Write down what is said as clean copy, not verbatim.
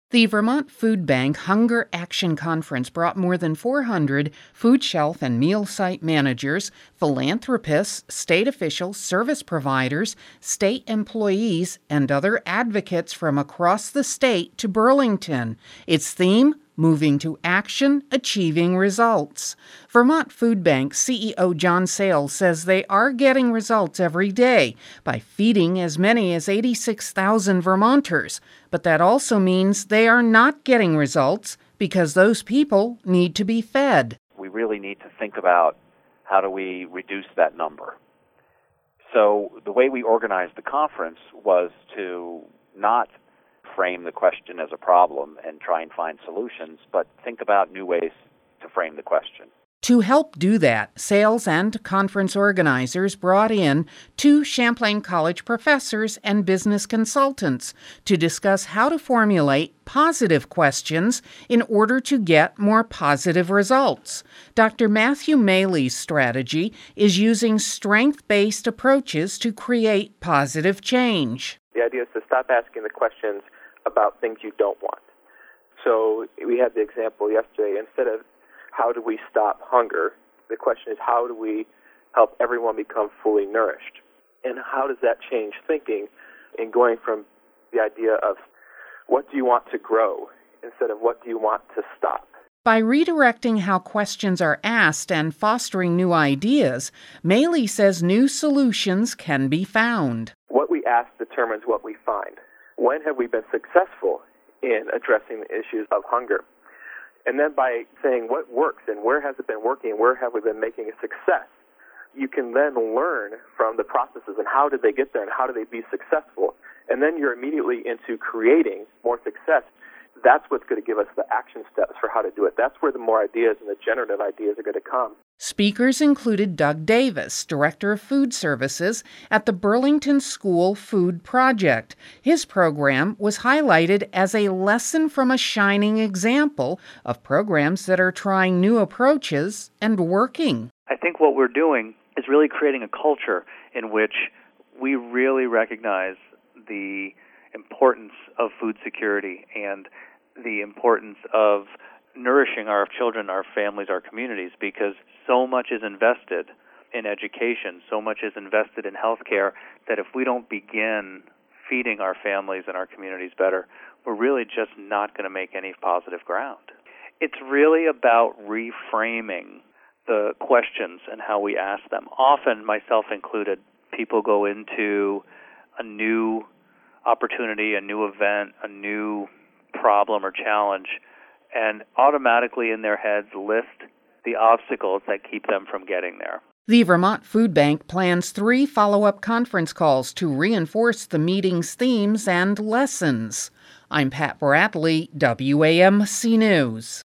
The Vermont Food Bank Hunger Action Conference brought more than 400 food shelf and meal site managers, philanthropists, state officials, service providers, state employees, and other advocates from across the state to Burlington. Its theme? Moving to action, achieving results. Vermont Food Bank CEO John Sales says they are getting results every day by feeding as many as 86,000 Vermonters. But that also means they are not getting results because those people need to be fed. We really need to think about how do we reduce that number. So the way we organized the conference was to not frame the question as a problem and try and find solutions, but think about new ways to frame the question. To help do that, Sales and conference organizers brought in 2 Champlain College professors and business consultants to discuss how to formulate positive questions in order to get more positive results. Dr. Matthew Maley's strategy is using strength-based approaches to create positive change. The idea is to stop asking the questions about things you don't want. So we had the example yesterday, instead of how do we stop hunger, the question is how do we help everyone become fully nourished? And how does that change thinking in going from the idea of what do you want to grow instead of what do you want to stop? By redirecting how questions are asked and fostering new ideas, Maley says new solutions can be found. What we ask determines what we find. When have we been successful in addressing the issues of hunger? And then by saying what works and where has it been working, where have we been making a success, you can then learn from the processes and how did they get there and how do they be successful. And then you're immediately into creating more success. That's what's going to give us the action steps for how to do it. That's where the more ideas and the generative ideas are going to come. Speakers included Doug Davis, Director of Food Services at the Burlington School Food Project. His program was highlighted as a lesson from a shining example of programs that are trying new approaches and working. I think what we're doing is really creating a culture in which we really recognize the importance of food security and the importance of nourishing our children, our families, our communities, because so much is invested in education, so much is invested in healthcare, that if we don't begin feeding our families and our communities better, we're really just not going to make any positive ground. It's really about reframing the questions and how we ask them. Often, myself included, people go into a new opportunity, a new event, a new problem or challenge, and automatically in their heads list the obstacles that keep them from getting there. The Vermont Food Bank plans 3 follow-up conference calls to reinforce the meeting's themes and lessons. I'm Pat Bradley, WAMC News.